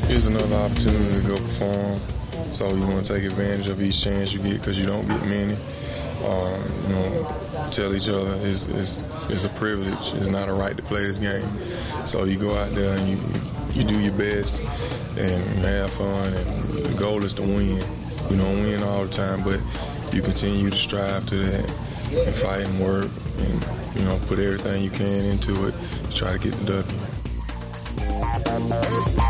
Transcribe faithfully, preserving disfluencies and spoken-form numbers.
Here's another opportunity to go perform. So you want to take advantage of each chance you get because you don't get many. Um, you know, tell each other it's, it's, it's a privilege. It's not a right to play this game. So you go out there and you, you do your best and you have fun. And the goal is to win. You don't win all the time, but you continue to strive to that and fight and work and, you know, put everything you can into it to try to get the W.